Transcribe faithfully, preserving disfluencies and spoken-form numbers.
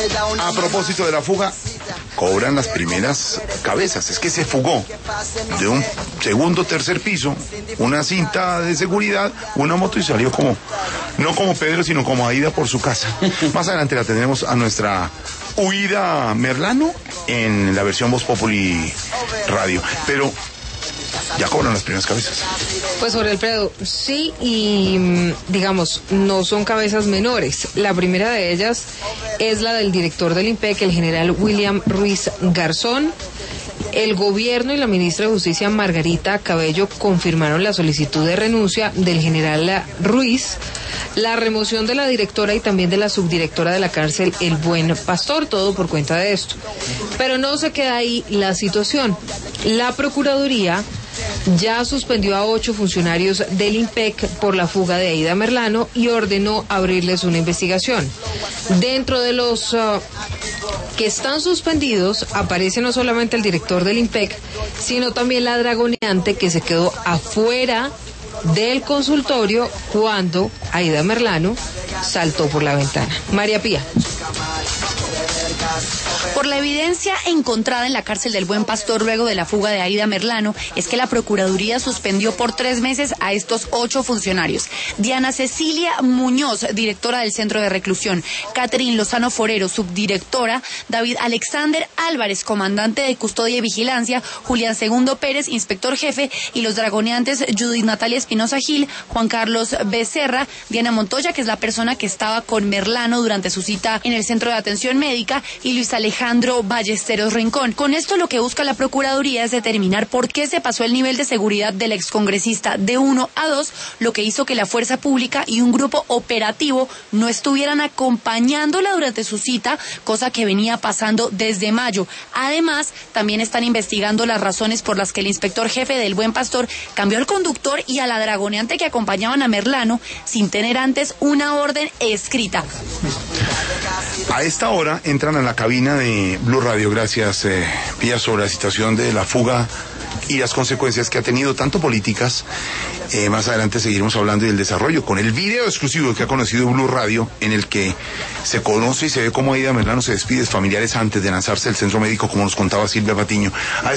A propósito de la fuga, cobran las primeras cabezas. Es que se fugó de un segundo o tercer piso, una cinta de seguridad, una moto y salió como, no como Pedro, sino como Aida por su casa. Más adelante la tendremos a nuestra huida Merlano en la versión Voz Populi Radio. Pero ya cobran las primeras cabezas. Pues Jorge Alfredo, sí, y digamos, no son cabezas menores. La primera de ellas es la del director del IMPEC, el general William Ruiz Garzón. El gobierno y la ministra de Justicia, Margarita Cabello, confirmaron la solicitud de renuncia del general Ruiz, la remoción de la directora y también de la subdirectora de la cárcel, El Buen Pastor, todo por cuenta de esto. Pero no se queda ahí la situación. La Procuraduría ya suspendió a ocho funcionarios del IMPEC por la fuga de Aida Merlano y ordenó abrirles una investigación. Dentro de los uh, que están suspendidos aparece no solamente el director del IMPEC, sino también la dragoneante que se quedó afuera del consultorio cuando Aida Merlano saltó por la ventana. María Pía. Por la evidencia encontrada en la cárcel del Buen Pastor luego de la fuga de Aida Merlano, es que la Procuraduría suspendió por tres meses a estos ocho funcionarios. Diana Cecilia Muñoz, directora del Centro de Reclusión; Catherine Lozano Forero, subdirectora; David Alexander Álvarez, comandante de Custodia y Vigilancia; Julián Segundo Pérez, inspector jefe; y los dragoneantes Judith Natalia Espinosa Gil, Juan Carlos Becerra, Diana Montoya, que es la persona que estaba con Merlano durante su cita en el Centro de Atención Médica, y Luis Alejandro Ballesteros Rincón. Con esto lo que busca la Procuraduría es determinar por qué se pasó el nivel de seguridad del excongresista de uno a dos, lo que hizo que la fuerza pública y un grupo operativo no estuvieran acompañándola durante su cita, cosa que venía pasando desde mayo. Además, también están investigando las razones por las que el inspector jefe del Buen Pastor cambió al conductor y a la dragoneante que acompañaban a Merlano sin tener antes una orden escrita. A esta hora entran a la cabina de Blue Radio, gracias eh, Pía, sobre la situación de la fuga y las consecuencias que ha tenido, tanto políticas. Eh, más adelante seguiremos hablando del desarrollo con el video exclusivo que ha conocido Blue Radio, en el que se conoce y se ve cómo Aida Merlano se despide de familiares antes de lanzarse al centro médico, como nos contaba Silvia Patiño. A